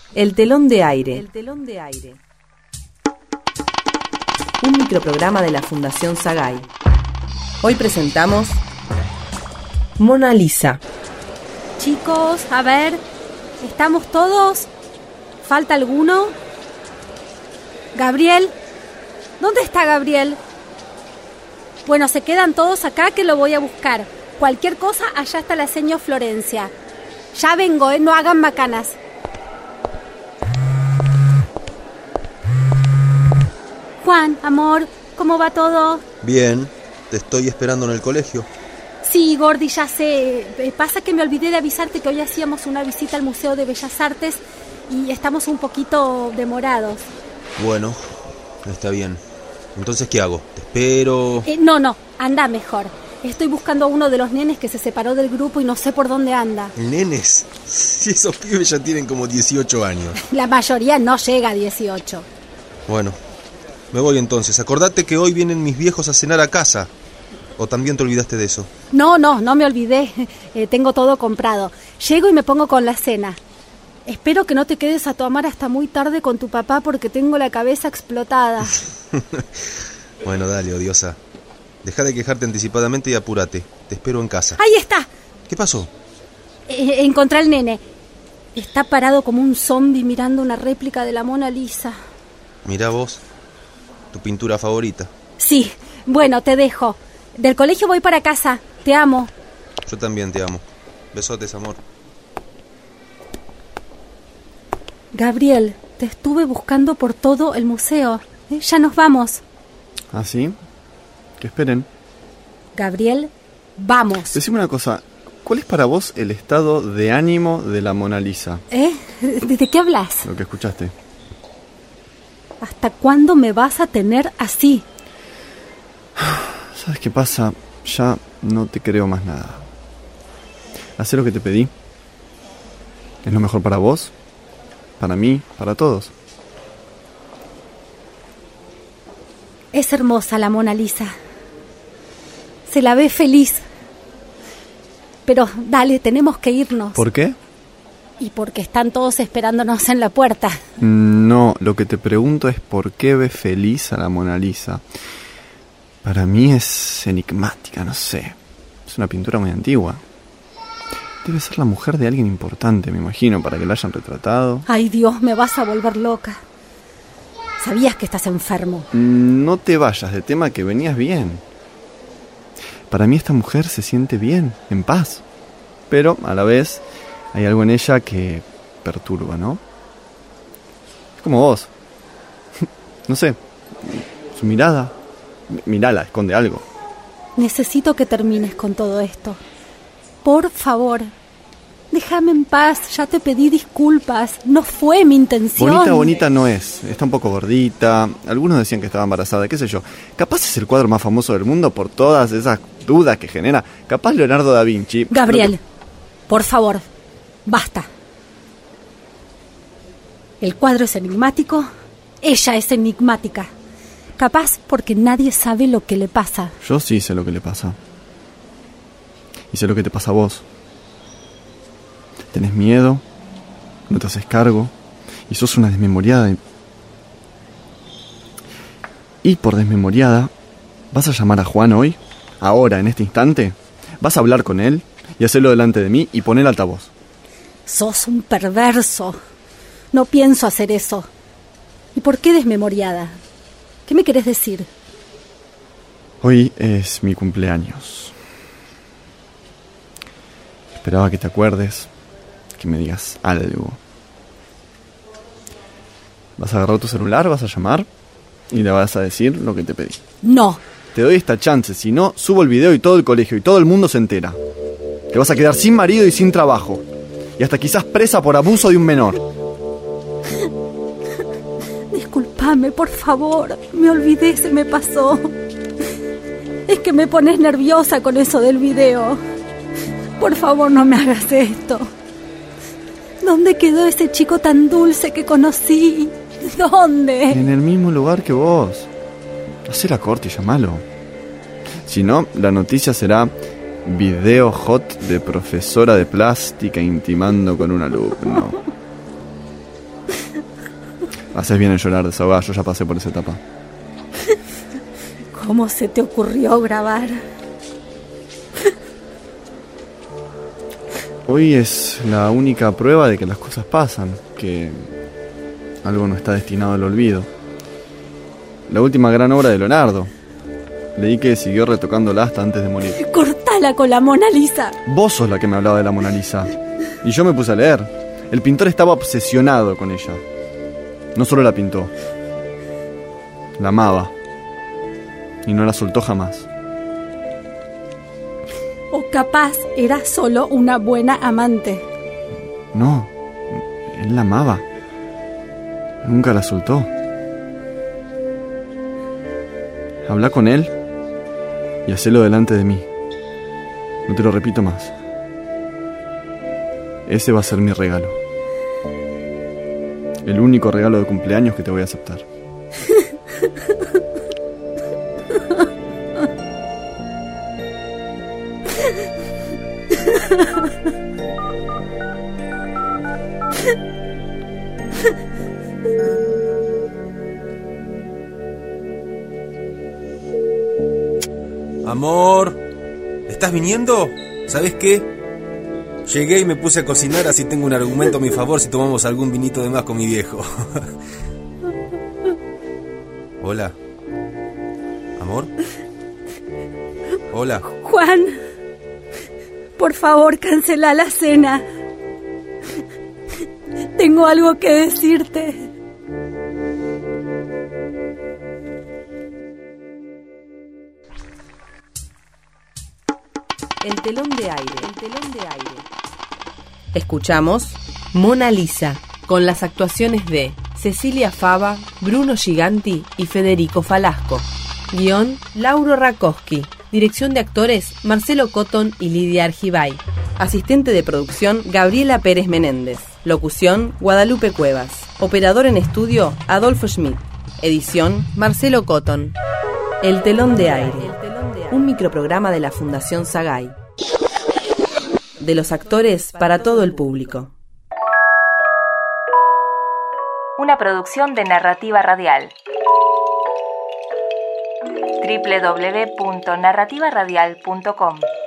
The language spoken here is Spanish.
El telón de aire. Un microprograma de la Fundación Sagay. Hoy presentamos Mona Lisa. Chicos, a ver, ¿estamos todos? ¿Falta alguno? ¿Gabriel? ¿Dónde está Gabriel? Bueno, se quedan todos acá que lo voy a buscar. Cualquier cosa, allá está la señora Florencia. Ya vengo, no hagan macanas. Juan, amor, ¿cómo va todo? Bien, te estoy esperando en el colegio. Sí, Gordi, ya sé. Pasa que me olvidé de avisarte que hoy hacíamos una visita al Museo de Bellas Artes y estamos un poquito demorados. Bueno, está bien. Entonces, ¿qué hago? ¿Te espero? No, anda mejor. Estoy buscando a uno de los nenes que se separó del grupo y no sé por dónde anda. ¿Nenes? Si esos pibes ya tienen como 18 años. La mayoría no llega a 18. Bueno, me voy entonces. Acordate que hoy vienen mis viejos a cenar a casa. ¿O también te olvidaste de eso? No me olvidé. Tengo todo comprado. Llego y me pongo con la cena. Espero que no te quedes a tomar hasta muy tarde con tu papá porque tengo la cabeza explotada. Bueno, dale, odiosa. Deja de quejarte anticipadamente y apúrate. Te espero en casa. ¡Ahí está! ¿Qué pasó? Encontré al nene. Está parado como un zombi mirando una réplica de la Mona Lisa. Mirá vos, tu pintura favorita. Sí, bueno, te dejo. Del colegio voy para casa. Te amo. Yo también te amo. Besotes, amor. Gabriel, te estuve buscando por todo el museo. Ya nos vamos. ¿Ah, sí? Que esperen. Gabriel, vamos. Decime una cosa. ¿Cuál es para vos el estado de ánimo de la Mona Lisa? ¿De qué hablas? Lo que escuchaste. ¿Hasta cuándo me vas a tener así? ¿Sabes qué pasa? Ya no te creo más nada. Hacé lo que te pedí. Es lo mejor para vos, para mí, para todos. Es hermosa la Mona Lisa. Se la ve feliz. Pero dale, tenemos que irnos. ¿Por qué? Y porque están todos esperándonos en la puerta. No, lo que te pregunto es por qué ves feliz a la Mona Lisa. Para mí es enigmática, no sé. Es una pintura muy antigua. Debe ser la mujer de alguien importante, me imagino, para que la hayan retratado. Ay, Dios, me vas a volver loca. ¿Sabías que estás enfermo? No te vayas de tema, que venías bien. Para mí esta mujer se siente bien, en paz. Pero, a la vez, hay algo en ella que perturba, ¿no? Es como vos. No sé, su mirada. Mírala, esconde algo. Necesito que termines con todo esto. Por favor, déjame en paz. Ya te pedí disculpas. No fue mi intención. Bonita no es. Está un poco gordita. Algunos decían que estaba embarazada, qué sé yo. Capaz es el cuadro más famoso del mundo por todas esas dudas que genera. Capaz Leonardo da Vinci. Gabriel, por favor, basta. El cuadro es enigmático. Ella es enigmática. Capaz porque nadie sabe lo que le pasa. Yo sí sé lo que le pasa. Y sé lo que te pasa a vos. Tenés miedo, no te haces cargo, y sos una desmemoriada. Y por desmemoriada, ¿vas a llamar a Juan hoy? Ahora, en este instante. ¿Vas a hablar con él y hacerlo delante de mí y poner altavoz? Sos un perverso. No pienso hacer eso. ¿Y por qué desmemoriada? ¿Qué me querés decir? Hoy es mi cumpleaños. Esperaba que te acuerdes, que me digas algo. ¿Vas a agarrar tu celular, vas a llamar y le vas a decir lo que te pedí? No. Te doy esta chance, si no, subo el video y todo el colegio y todo el mundo se entera. Te vas a quedar sin marido y sin trabajo. Y hasta quizás presa por abuso de un menor. Disculpame, por favor. Me olvidé, se me pasó. Es que me pones nerviosa con eso del video. Por favor, no me hagas esto. ¿Dónde quedó ese chico tan dulce que conocí? ¿Dónde? En el mismo lugar que vos. Hacé la corte y llamalo. Si no, la noticia será: video hot de profesora de plástica intimando con un alumno. Haces bien en llorar, desahogar, yo ya pasé por esa etapa. ¿Cómo se te ocurrió grabar? Hoy es la única prueba de que las cosas pasan, que algo no está destinado al olvido. La última gran obra de Leonardo. Leí que siguió retocándola hasta antes de morir. ¡Cortala con la Mona Lisa! Vos sos la que me hablaba de la Mona Lisa. Y yo me puse a leer. El pintor estaba obsesionado con ella. No solo la pintó, la amaba. Y no la soltó jamás. O capaz era solo una buena amante. No, él la amaba. Nunca la soltó. Habla con él y hacelo delante de mí. No te lo repito más. Ese va a ser mi regalo. El único regalo de cumpleaños que te voy a aceptar. Amor, ¿estás viniendo? ¿Sabes qué? Llegué y me puse a cocinar, así tengo un argumento a mi favor si tomamos algún vinito de más con mi viejo. Hola. ¿Amor? Hola. Juan, por favor, cancela la cena. Tengo algo que decirte. El telón de aire. Escuchamos Mona Lisa, con las actuaciones de Cecilia Fava, Bruno Giganti y Federico Falasco. Guión, Lauro Rakowski. Dirección de actores, Marcelo Cotton y Lidia Argibay. Asistente de producción, Gabriela Pérez Menéndez. Locución, Guadalupe Cuevas. Operador en estudio, Adolfo Schmidt. Edición, Marcelo Cotton. El telón de aire. Un microprograma de la Fundación Sagay. De los actores para todo el público. Una producción de Narrativa Radial. www.narrativaradial.com